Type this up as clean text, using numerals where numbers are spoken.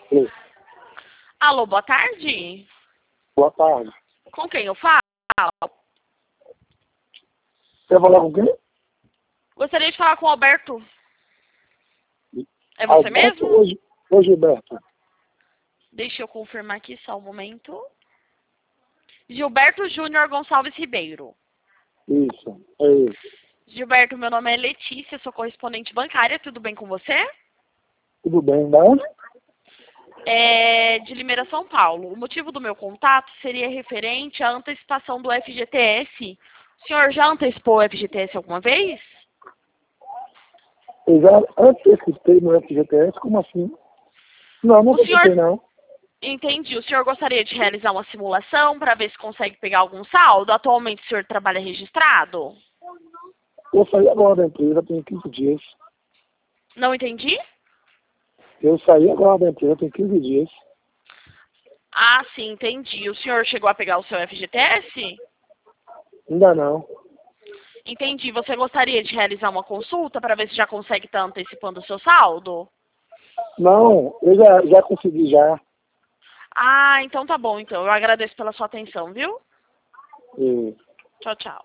Oi. Alô, boa tarde. Boa tarde. Com quem eu falo? Quer falar com quem? Gostaria de falar com o Alberto. É você Alberto mesmo? ou Gilberto? Deixa eu confirmar aqui só um momento. Gilberto Júnior Gonçalves Ribeiro. Isso, é isso. Gilberto, meu nome é Letícia, sou correspondente bancária, tudo bem com você? Tudo bem, da onde? É de Limeira, São Paulo. O motivo do meu contato seria referente à antecipação do FGTS. O senhor já antecipou o FGTS alguma vez? Eu já antecipei no FGTS, como assim? Não, não O senhor, antecipei não. entendi, o senhor gostaria de realizar uma simulação para ver se consegue pegar algum saldo? Atualmente o senhor trabalha registrado? Eu saí agora da empresa, tem 15 dias. Não entendi? Eu saí agora da empresa, tem 15 dias. Ah, sim, entendi. O senhor chegou a pegar o seu FGTS? Ainda não. Entendi. Você gostaria de realizar uma consulta para ver se já consegue estar antecipando o seu saldo? Não, eu já consegui já. Ah, então tá bom, então. Eu agradeço pela sua atenção, viu? E Tchau, tchau.